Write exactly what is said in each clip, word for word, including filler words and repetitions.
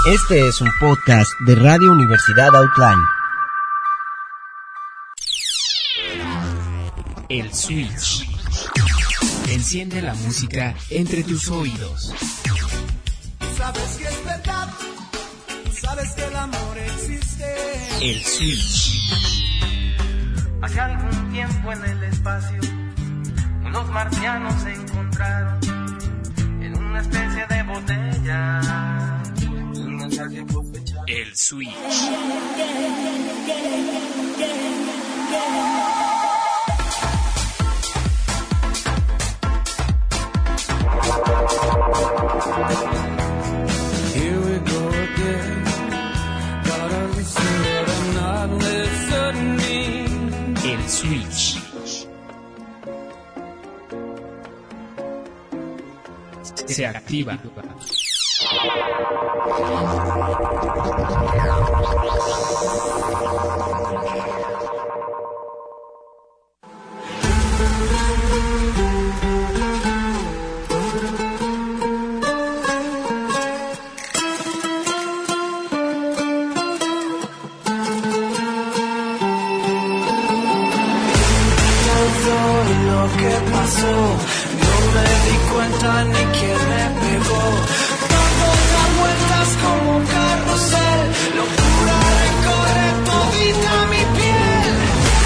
Este es un podcast de Radio Universidad Outline. El Switch. Enciende la música entre tus oídos. Tú sabes que es verdad, tú sabes que el amor existe. El Switch. Hace algún tiempo en el espacio, unos marcianos se encontraron en una especie de botella. El Switch. Here we go again. Gotta listen, but I'm not listening. El Switch. Se activa. Lo que pasó, no me di cuenta ni quién me pegó. Dando las vueltas como un carrusel, locura recorre todita mi piel.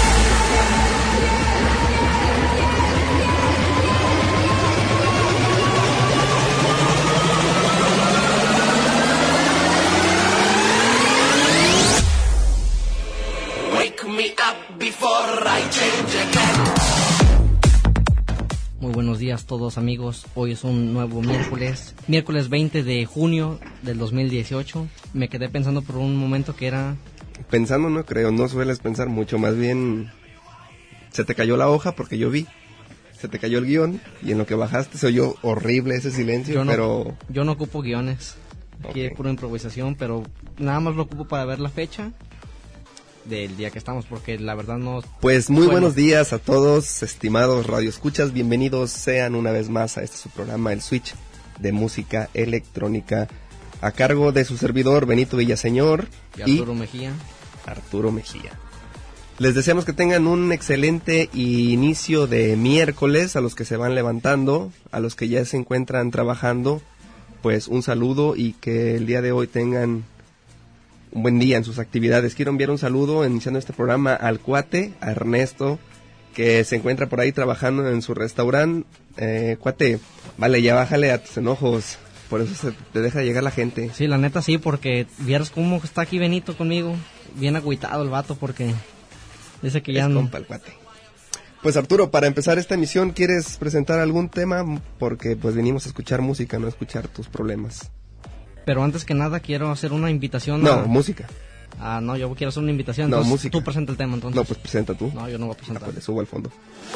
Wake me up before I change again. Muy buenos días todos amigos, hoy es un nuevo miércoles, miércoles veinte de junio del dos mil dieciocho. Me quedé pensando por un momento que era... Pensando no creo, no sueles pensar mucho, más bien se te cayó la hoja porque yo vi, se te cayó el guión y en lo que bajaste se oyó horrible ese silencio, yo no, pero... Yo no ocupo guiones, aquí Okay. es pura improvisación, pero nada más lo ocupo para ver la fecha del día que estamos, porque la verdad no... Pues muy bueno. buenos días a todos, estimados radioescuchas, bienvenidos sean una vez más a este su programa, El Switch, de música electrónica, a cargo de su servidor Benito Villaseñor Y Arturo Mejía. Arturo Mejía. Les deseamos que tengan un excelente inicio de miércoles, a los que se van levantando, a los que ya se encuentran trabajando, pues un saludo y que el día de hoy tengan un buen día en sus actividades. Quiero enviar un saludo iniciando este programa al cuate, a Ernesto, que se encuentra por ahí trabajando en su restaurante. Eh, cuate, vale, ya bájale a tus enojos, por eso se te deja llegar la gente. Sí, la neta sí, porque vieras cómo está aquí Benito conmigo, bien agüitado el vato, porque dice que ya Es no... compa el cuate. Pues Arturo, para empezar esta emisión, ¿quieres presentar algún tema? Porque pues venimos a escuchar música, no a escuchar tus problemas. Pero antes que nada quiero hacer una invitación No, a... música. Ah, no, yo quiero hacer una invitación. No, Entonces, música. Tú presenta el tema, entonces. No, pues presenta tú. No, yo no voy a Ah, presentar. pues le subo al fondo.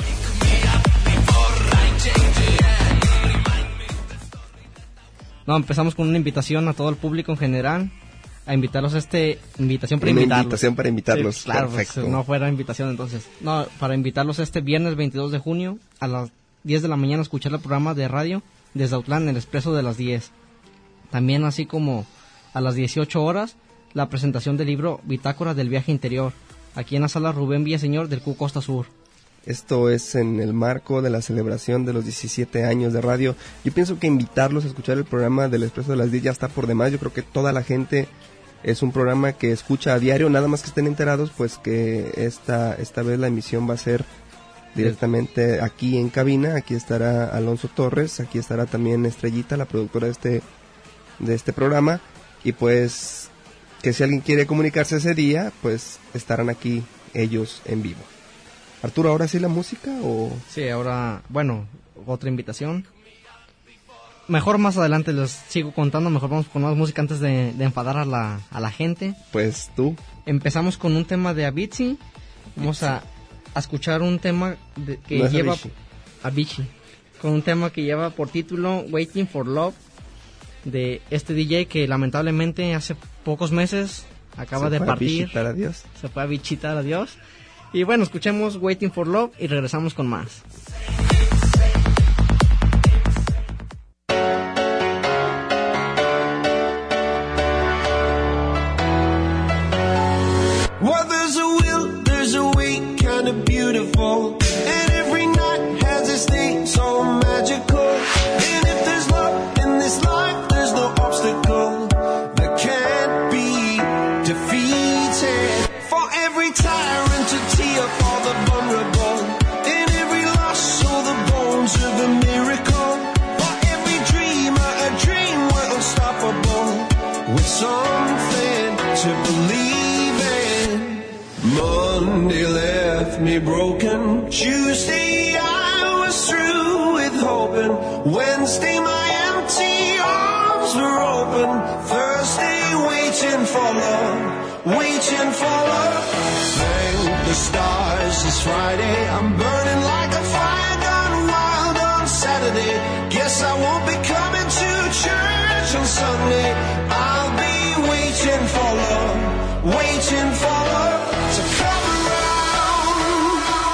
No, empezamos con una invitación a todo el público en general. A invitarlos a este... Invitación para Una invitarlos. invitación para invitarlos. Sí, claro, Perfecto. pues, no fuera invitación entonces. No, para invitarlos este viernes veintidós de junio a las diez de la mañana a escuchar el programa de radio desde Autlán, el Expreso de las diez. También así como a las dieciocho horas, la presentación del libro Bitácora del Viaje Interior, aquí en la sala Rubén Villaseñor del Q Costa Sur. Esto es en el marco de la celebración de los diecisiete años de radio. Yo pienso que invitarlos a escuchar el programa del Expreso de las diez ya está por demás. Yo creo que toda la gente es un programa que escucha a diario, nada más que estén enterados, pues que esta, esta vez la emisión va a ser directamente aquí en cabina. Aquí estará Alonso Torres, aquí estará también Estrellita, la productora de este, de este programa. Y pues que si alguien quiere comunicarse ese día, pues estarán aquí ellos en vivo. Arturo, ¿ahora sí la música o...? Sí, ahora, bueno, otra invitación. Mejor más adelante les sigo contando, mejor vamos con más música antes de, de enfadar a la, a la gente. Pues tú. Empezamos con un tema de Avicii. Vamos a, a escuchar un tema de, que No es lleva... Avicii. Avicii. Con un tema que lleva por título Waiting for Love, de este D J que lamentablemente hace pocos meses acaba Se de fue a partir. visitar a Dios. Se fue a visitar a Dios. Y bueno, escuchemos Waiting for Love y regresamos con más. find something to believe in. Monday left me broken. Tuesday I was through with hoping. Wednesday my empty arms were open. Thursday waiting for love, waiting for love. Thank the stars it's Friday. I'm burning like a fire gone wild on Saturday. Guess I won't be coming to church on Sunday. I'll be waiting for love, waiting for love to come around.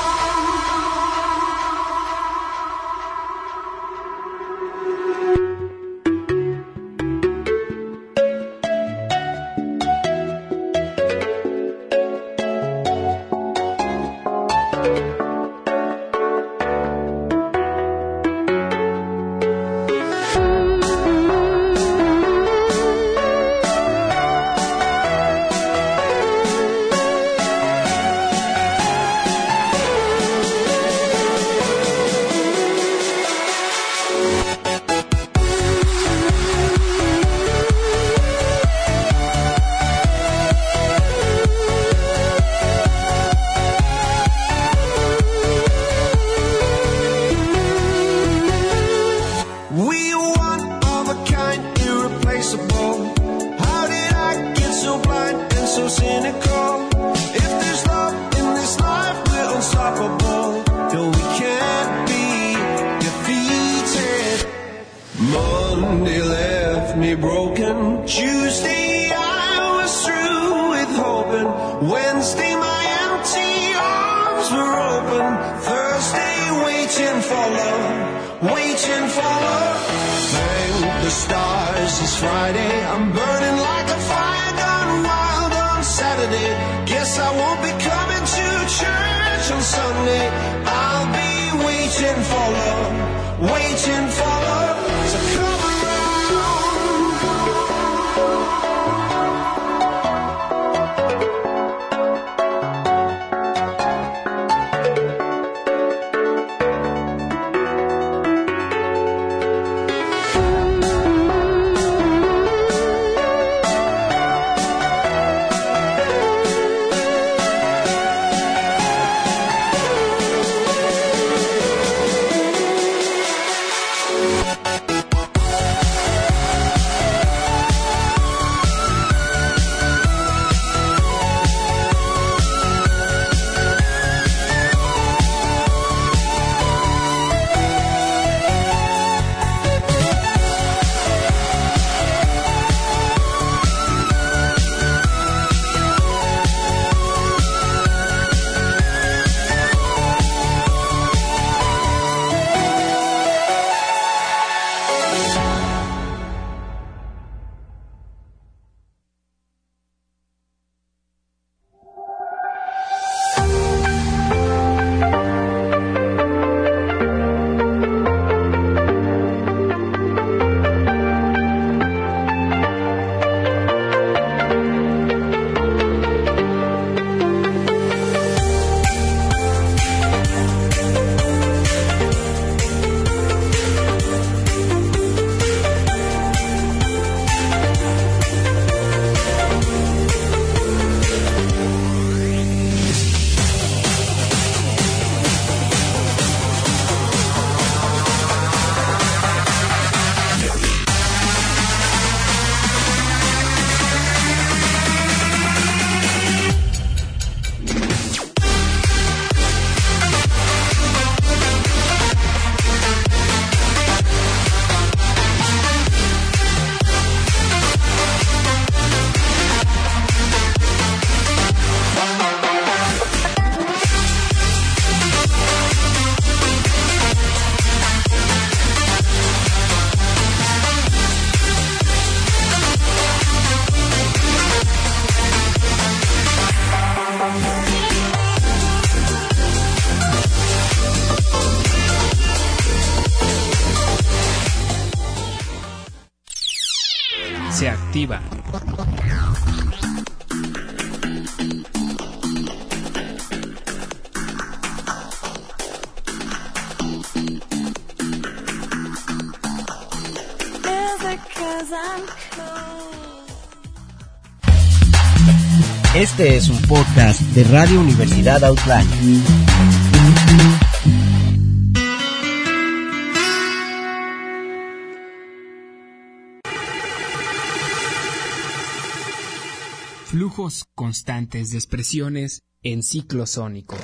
Se activa. Is it 'cause I'm cool? Este es un podcast de Radio Universidad Outline. Flujos constantes de expresiones en ciclos sónicos.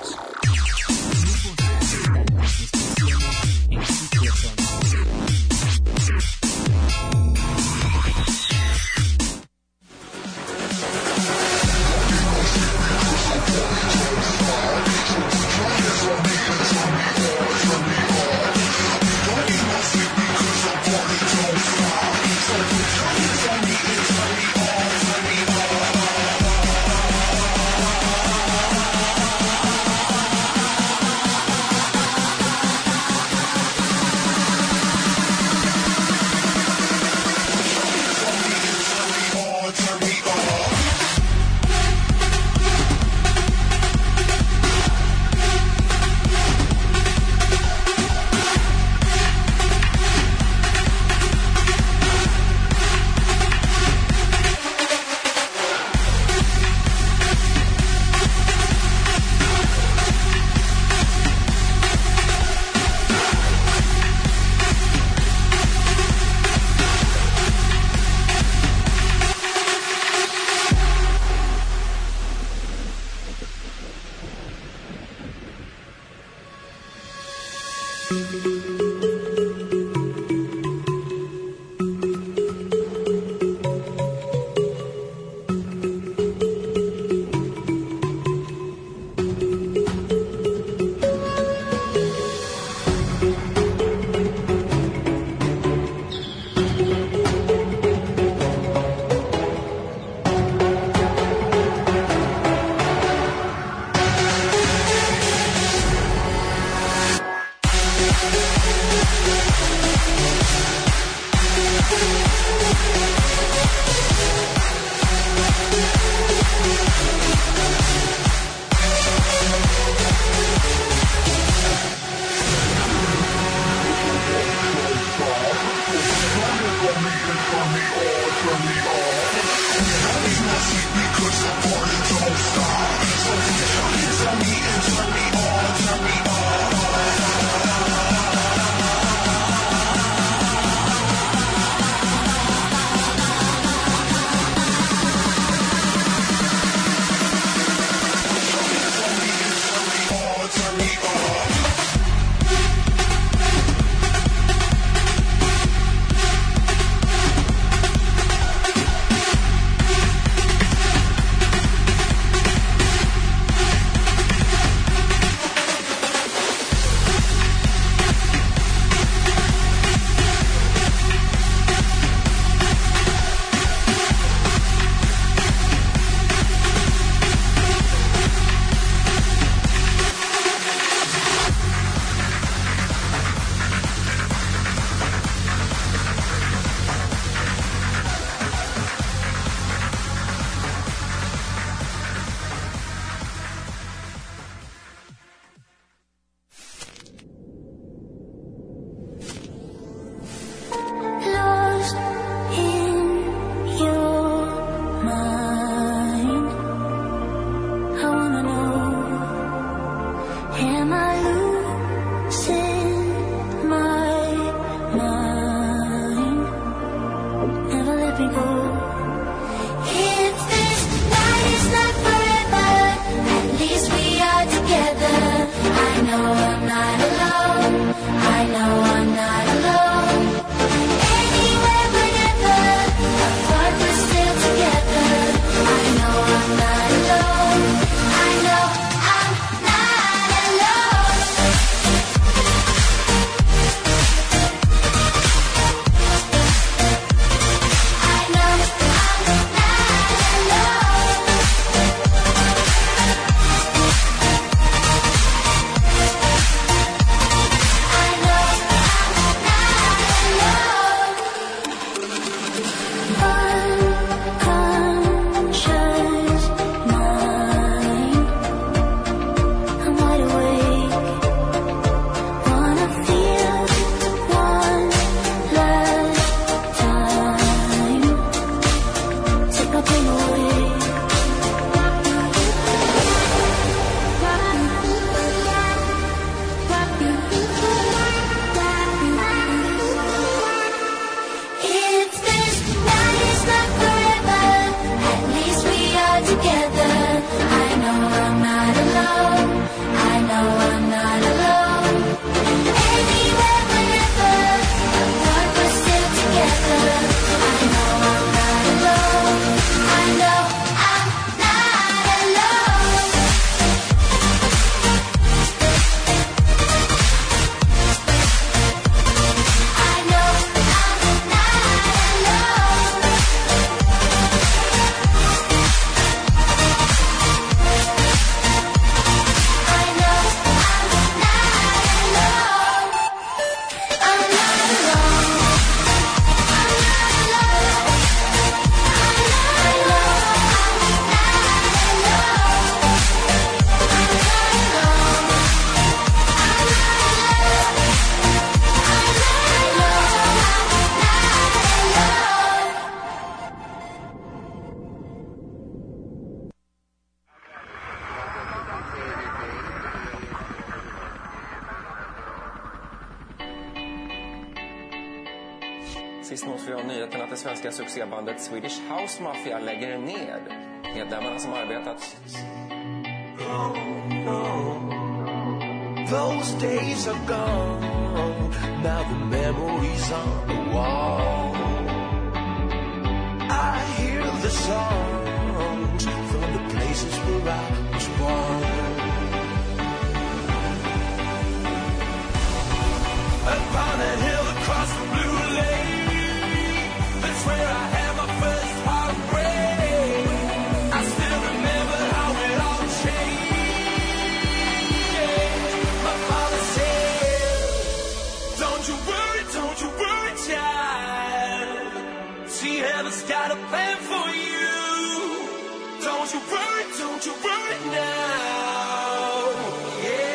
I know Sist nås vi av nyheten att det svenska succébandet Swedish House Mafia lägger ned. Medlemmarna som arbetat... Oh, no. Those days are gone. Now the memories on the wall. I hear the songs from the places where I was born. Upon that hill across the blue lake, that's where I had my first heartbreak. I still remember how it all changed. My father said, don't you worry, don't you worry, child. See, heaven's got a plan for you. Don't you worry, don't you worry now. Yeah.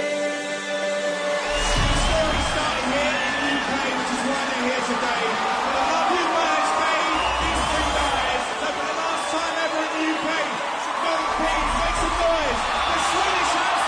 Today. I love you, man. It's made these three guys. So for the last time ever in the U K, some golden pins, make some noise. The Swedish House.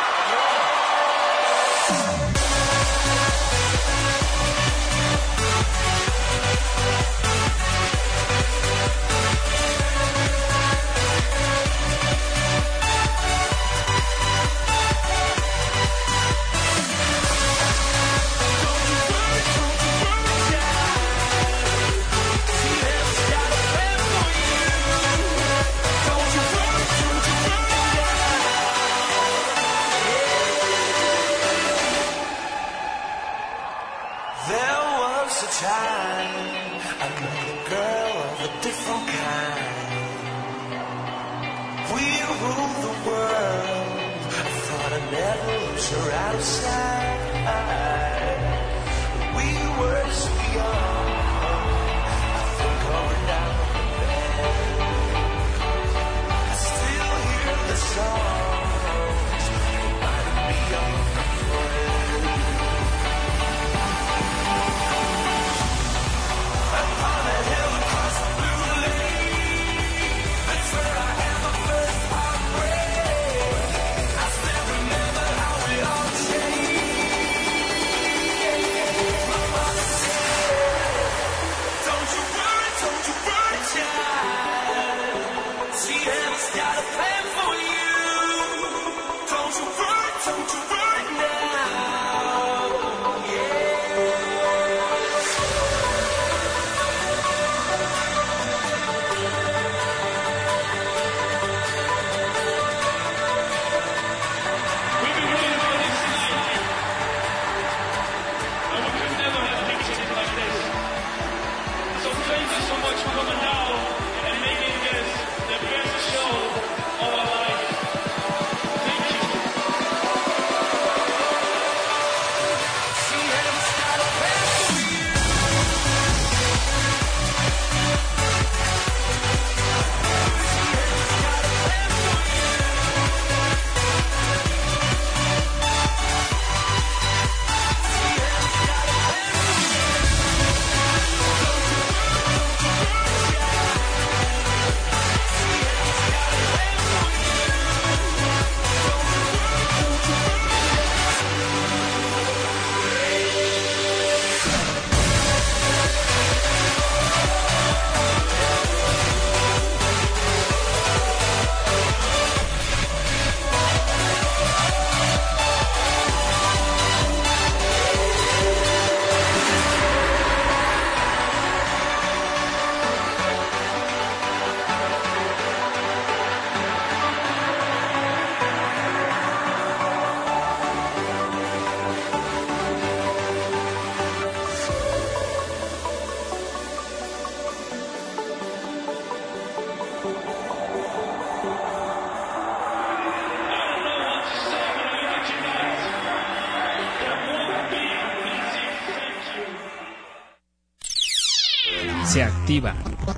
Se activa.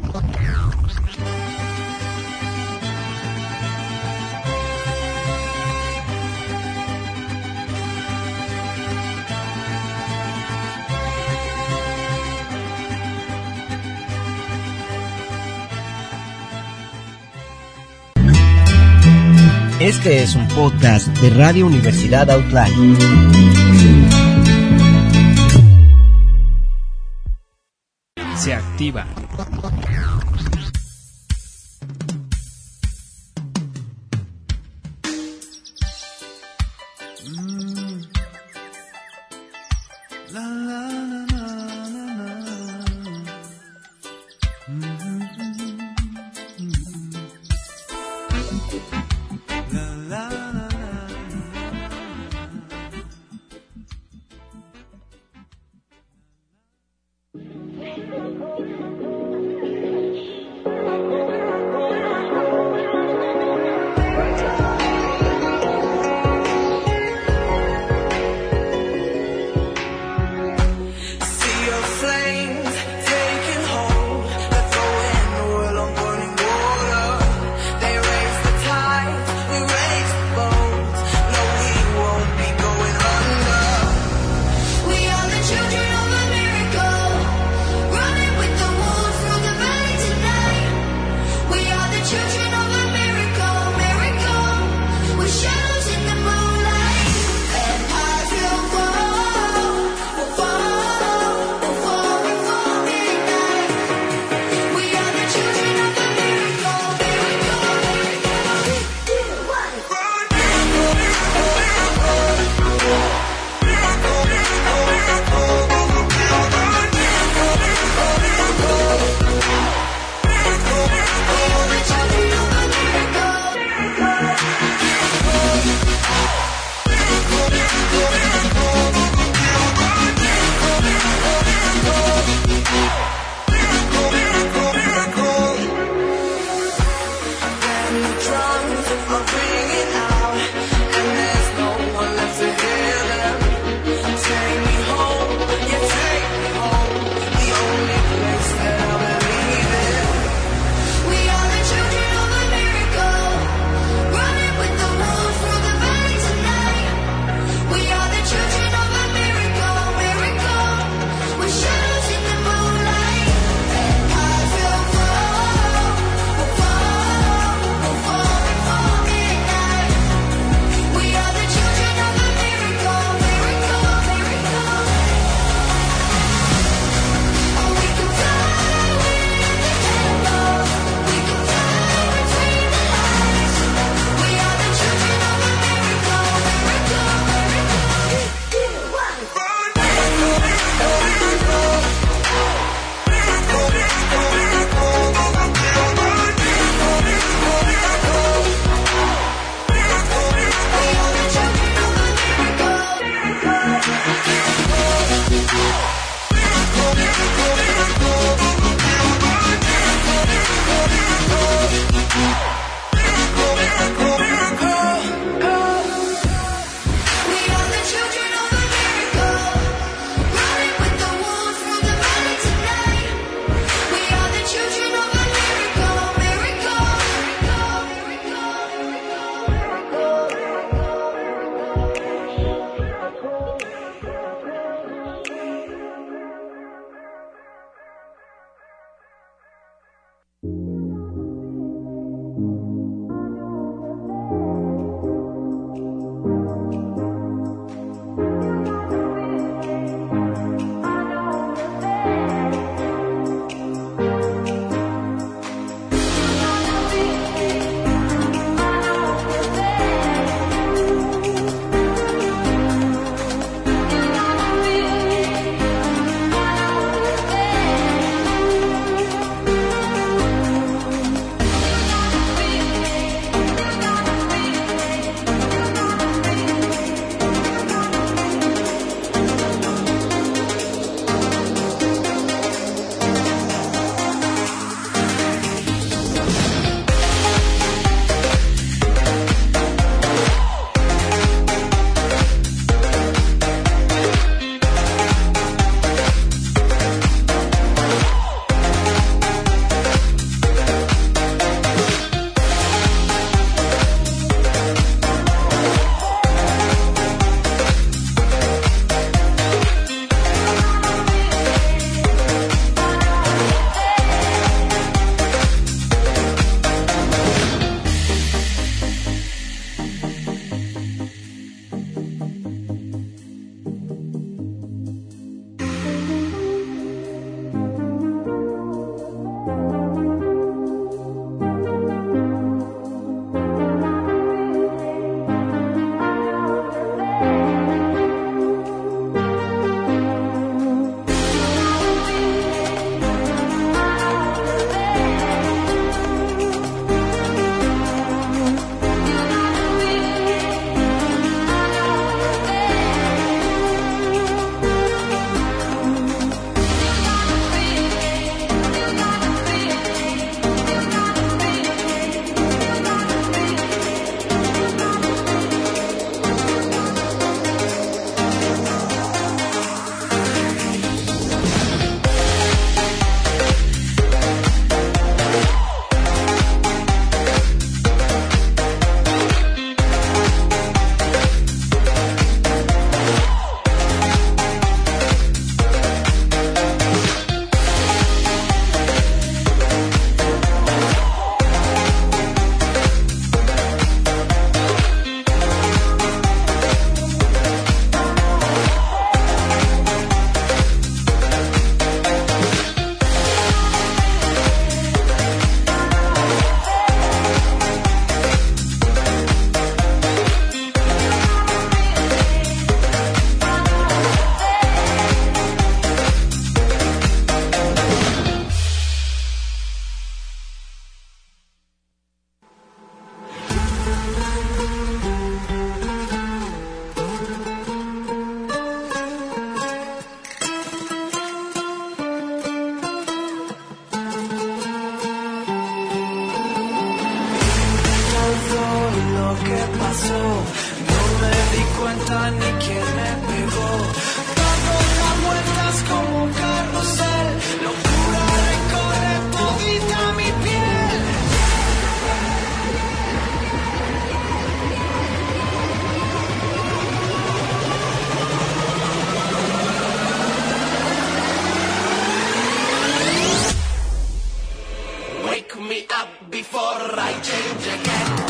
Este es un podcast de Radio Universidad Outline. Se Radioactiva. See your flames taking hold, they're throwing pasó, no me di cuenta ni quién me pegó. Dando las vueltas como un carrusel, locura recorre todita mi piel. Wake me up before I change again.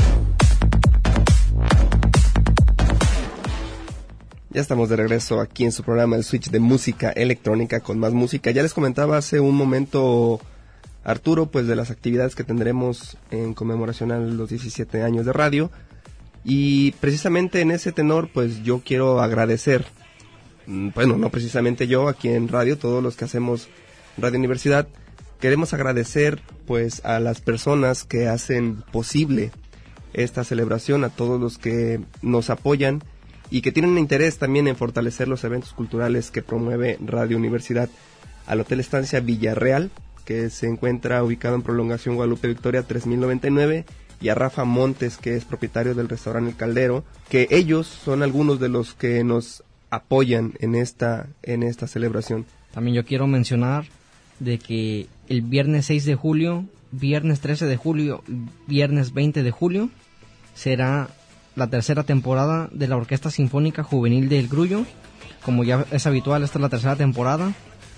Ya estamos de regreso aquí en su programa El Switch de música electrónica con más música. Ya les comentaba hace un momento Arturo, pues de las actividades que tendremos en conmemoración a los diecisiete años de radio. Y precisamente en ese tenor, pues yo quiero agradecer, bueno, no precisamente yo, aquí en radio, todos los que hacemos Radio Universidad, queremos agradecer pues a las personas que hacen posible esta celebración, a todos los que nos apoyan y que tienen interés también en fortalecer los eventos culturales que promueve Radio Universidad. Al Hotel Estancia Villarreal, que se encuentra ubicado en Prolongación Guadalupe Victoria tres mil noventa y nueve, y a Rafa Montes, que es propietario del restaurante El Caldero, que ellos son algunos de los que nos apoyan en esta, en esta celebración. También yo quiero mencionar de que el viernes seis de julio, viernes trece de julio, viernes veinte de julio, será la tercera temporada de la Orquesta Sinfónica Juvenil del Grullo. Como ya es habitual, esta es la tercera temporada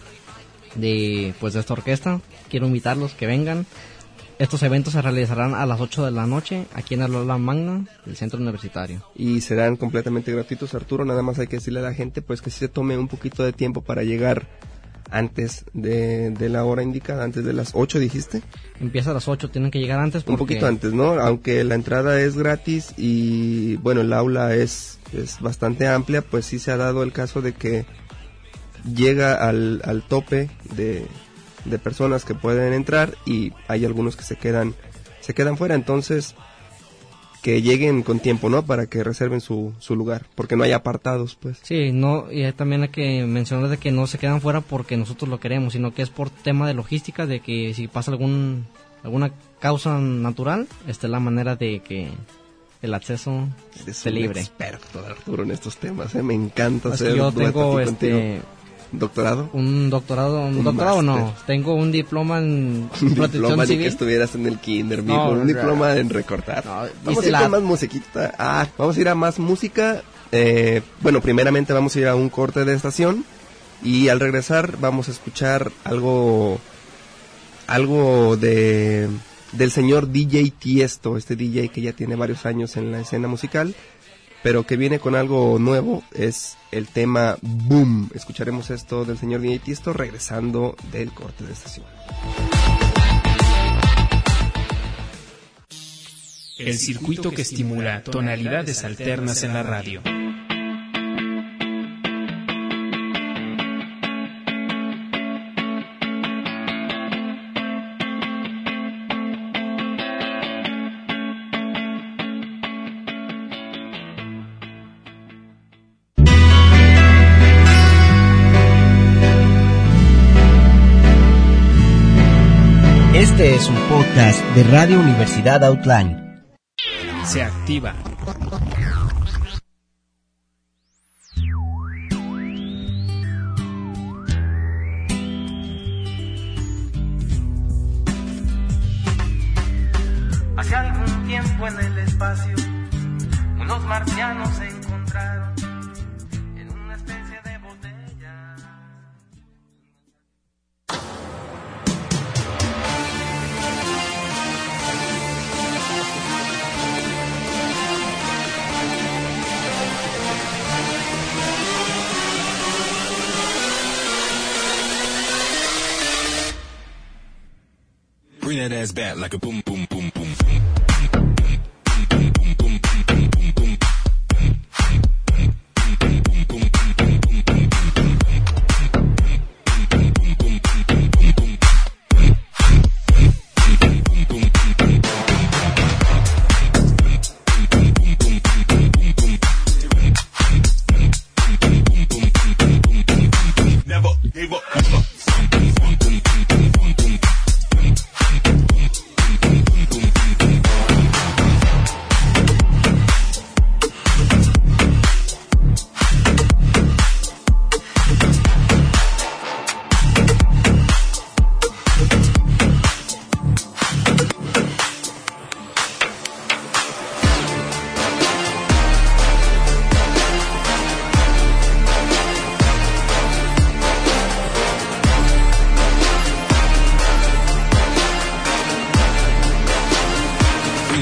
de pues de esta orquesta. Quiero invitarlos que vengan. Estos eventos se realizarán a las ocho de la noche aquí en el aula magna del centro universitario. Y serán completamente gratuitos, Arturo. Nada más hay que decirle a la gente pues que sí se tome un poquito de tiempo para llegar antes de, de la hora indicada, antes de las ocho, dijiste. Empieza a las ocho, tienen que llegar antes porque... Un poquito antes, ¿no? Aunque la entrada es gratis y, bueno, el aula es, es bastante amplia, pues sí se ha dado el caso de que llega al, al tope de, de personas que pueden entrar y hay algunos que se quedan, se quedan fuera, entonces que lleguen con tiempo, ¿no? Para que reserven su, su lugar, porque no hay apartados, pues. Sí, no, y también hay que mencionar de que no se quedan fuera porque nosotros lo queremos, sino que es por tema de logística, de que si pasa algún alguna causa natural, esta es la manera de que el acceso esté libre. Experto, Arturo, en estos temas, ¿eh? Me encanta es hacer que yo dueto tengo aquí este contigo. ¿Doctorado? Un doctorado, un, Un doctorado máster. no, tengo un diploma en Un protección diploma civil. de que estuvieras en el kinder, mijo. No, un no, diploma en recortar. no, vamos a hice ir la- con más musiquita. Ah, vamos a ir a más música. Eh, bueno, primeramente vamos a ir a un corte de estación. Y al regresar vamos a escuchar algo... Algo de... Del señor D J Tiesto. Este D J que ya tiene varios años en la escena musical, pero que viene con algo nuevo, es el tema Boom. Escucharemos esto del señor D J Tiesto regresando del corte de estación. El circuito que estimula tonalidades alternas en la radio. Este es un podcast de Radio Universidad Outline. Se activa. Hace algún tiempo en el espacio, unos marcianos se encontraron en una especie de botella. Bring that ass back like a boom, boom, boom, boom. Never gave up. Never.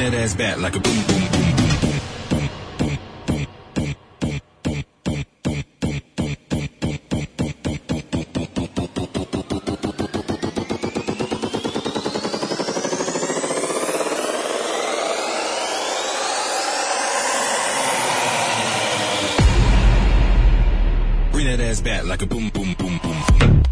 that ass back like a boom, boom, boom, boom, boom, boom, boom, boom, boom, boom, boom, boom, boom, boom, bring that ass back like a boom, boom, boom, boom.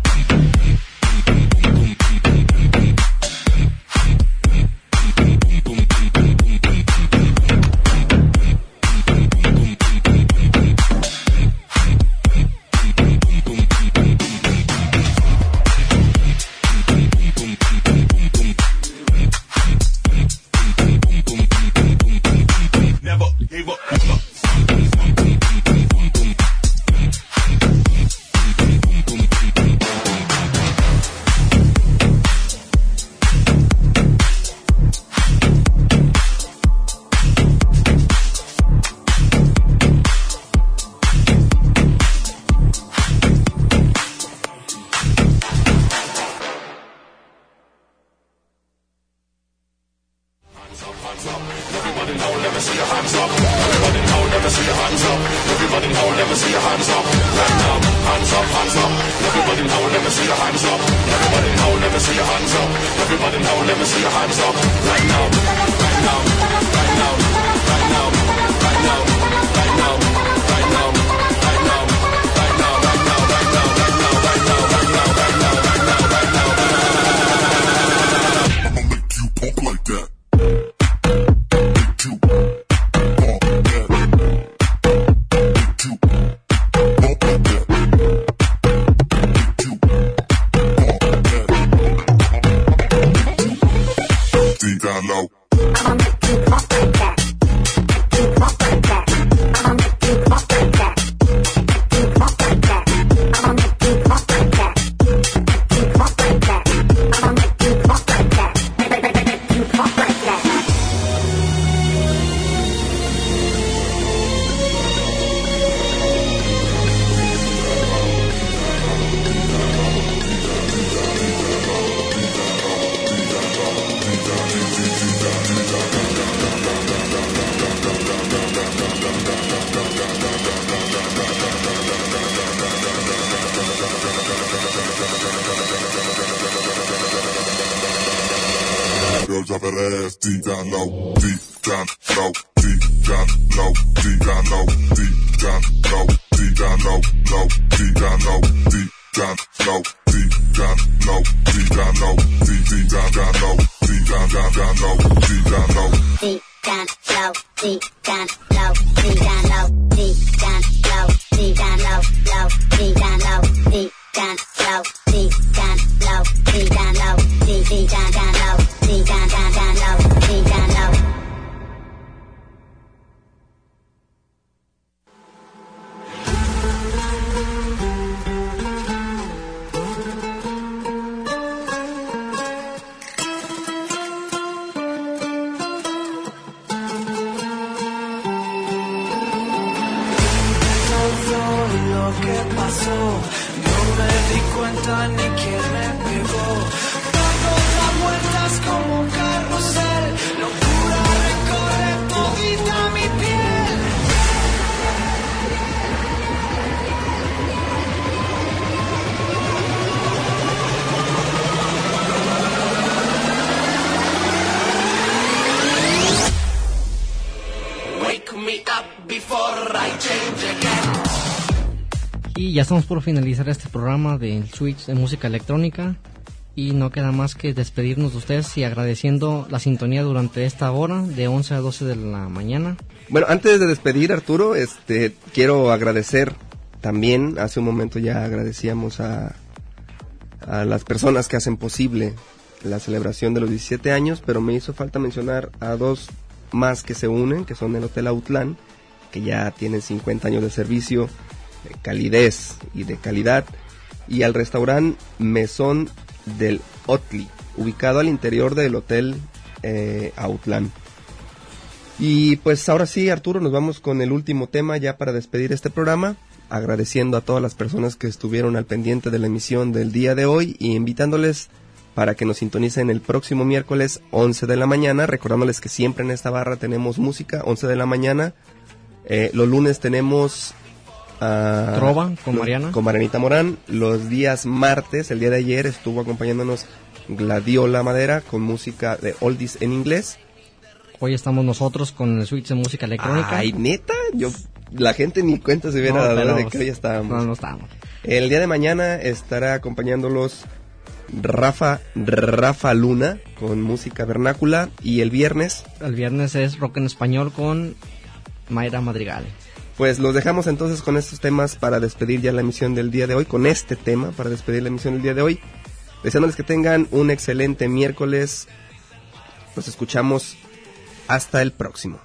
Y ya estamos por finalizar este programa del Switch de música electrónica y no queda más que despedirnos de ustedes y agradeciendo la sintonía durante esta hora de once a doce de la mañana. Bueno, antes de despedir, Arturo, este quiero agradecer también, hace un momento ya agradecíamos a, a las personas que hacen posible la celebración de los diecisiete años, pero me hizo falta mencionar a dos más que se unen, que son el Hotel Autlán, que ya tienen cincuenta años de servicio, de calidez y de calidad, y al restaurante Mesón del Otli, ubicado al interior del Hotel eh, Autlán. Y pues ahora sí, Arturo, nos vamos con el último tema ya para despedir este programa, agradeciendo a todas las personas que estuvieron al pendiente de la emisión del día de hoy y invitándoles para que nos sintonicen el próximo miércoles once de la mañana, recordándoles que siempre en esta barra tenemos música, once de la mañana. Eh, los lunes tenemos uh, Trova con Mariana. Con Marianita Morán. Los días martes, el día de ayer, estuvo acompañándonos Gladiola Madera con música de oldies en inglés. Hoy estamos nosotros con el switch de música electrónica. Ay, neta, yo, la gente ni cuenta se hubiera no, dado pero, de que hoy estábamos. No, no estábamos. El día de mañana estará acompañándolos Rafa, Rafa Luna con música vernácula, y el viernes... El viernes es rock en español con Mayra Madrigal. Pues los dejamos entonces con estos temas para despedir ya la emisión del día de hoy, con este tema para despedir la emisión del día de hoy, deseándoles que tengan un excelente miércoles. Nos escuchamos hasta el próximo.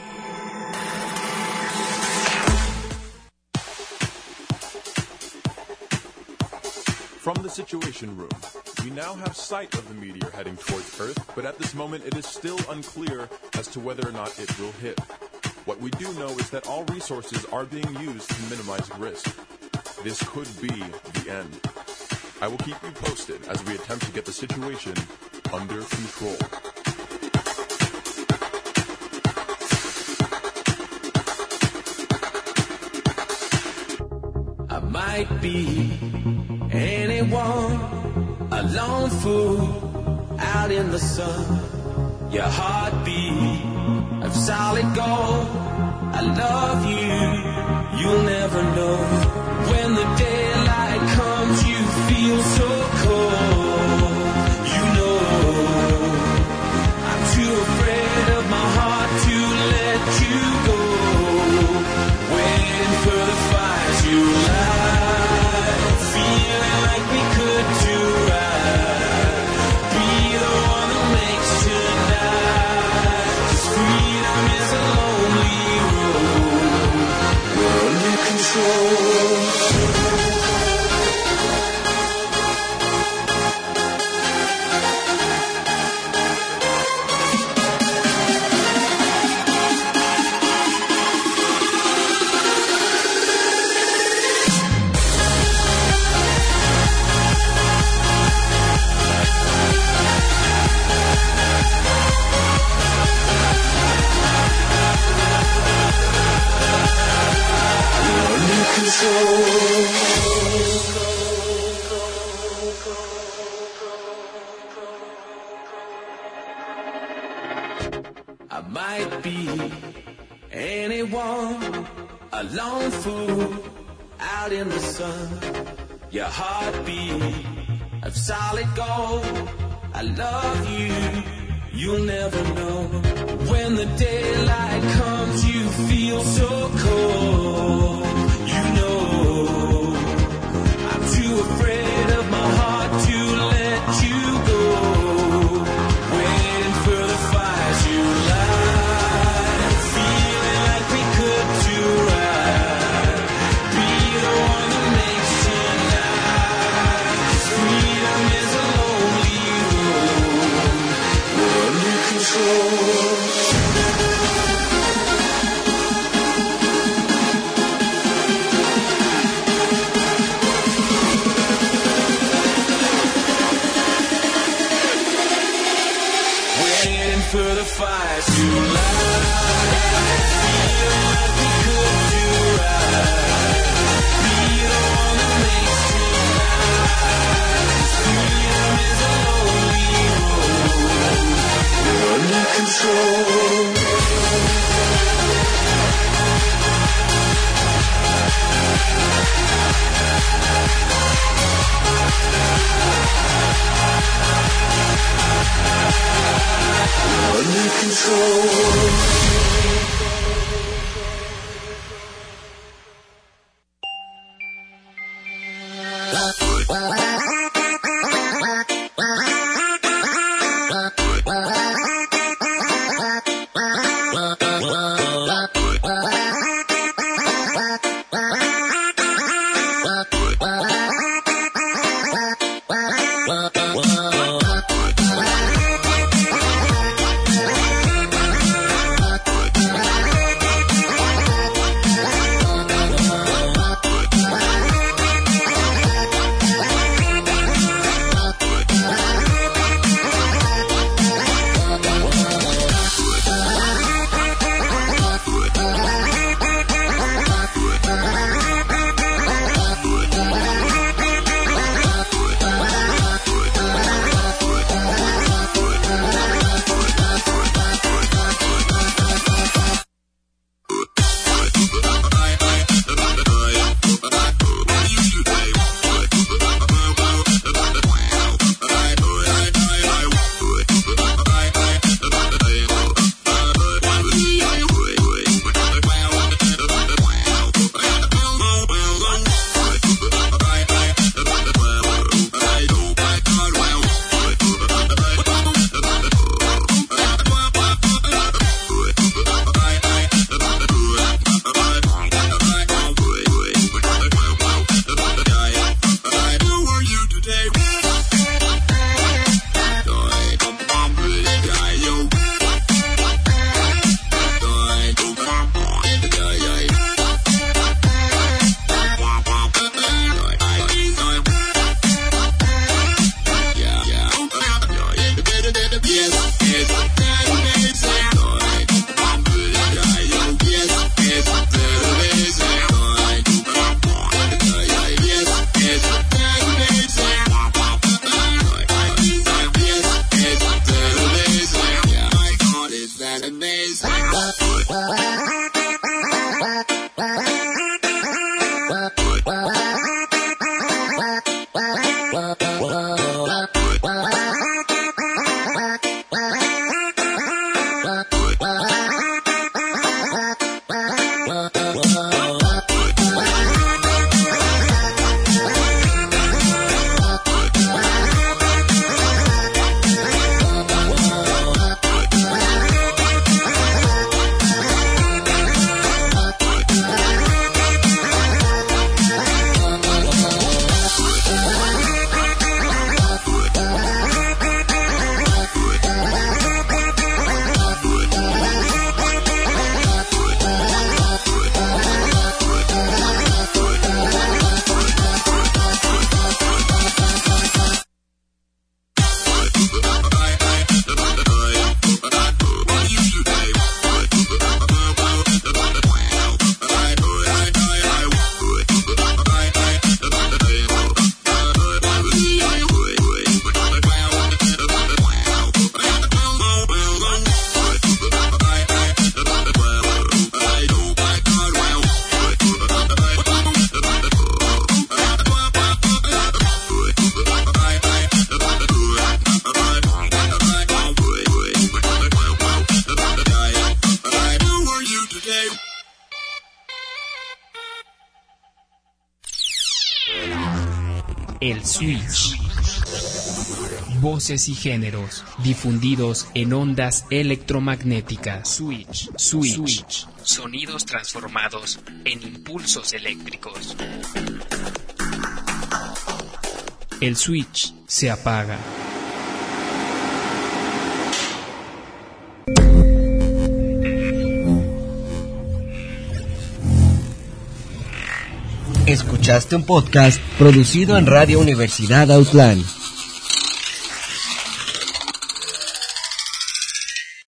From the Situation Room, we now have sight of the meteor heading towards Earth, but at this moment it is still unclear as to whether or not it will hit. What we do know is that all resources are being used to minimize risk. This could be the end. I will keep you posted as we attempt to get the situation under control. I might be anyone, a lone fool out in the sun. Your heartbeat of solid gold. I love you, you'll never know. When the daylight comes, you feel so cold. You know, I'm too afraid of my heart to let you go. Waiting for the fires you light, feeling like we could do right. Be the one that makes tonight. 'Cause freedom is a lonely road. We're under control. I might be anyone, a lone fool out in the sun. Your heartbeat of solid gold. I love you, you'll never know. When the daylight comes, you feel so cold. You know, I'm too afraid of my heart to let you go. Waiting for the fires you light, feeling like we could do right. Be the one that makes tonight. 'Cause freedom is a lonely road. We're under control. For the fires you light, feeling like we could do right. Be the one that makes tonight. Freedom is a lonely road. We're under control. Under control. Switch. Voces y géneros difundidos en ondas electromagnéticas. Switch. Switch. Switch. Sonidos transformados en impulsos eléctricos. El switch se apaga. Escuchaste un podcast producido en Radio Universidad Outland.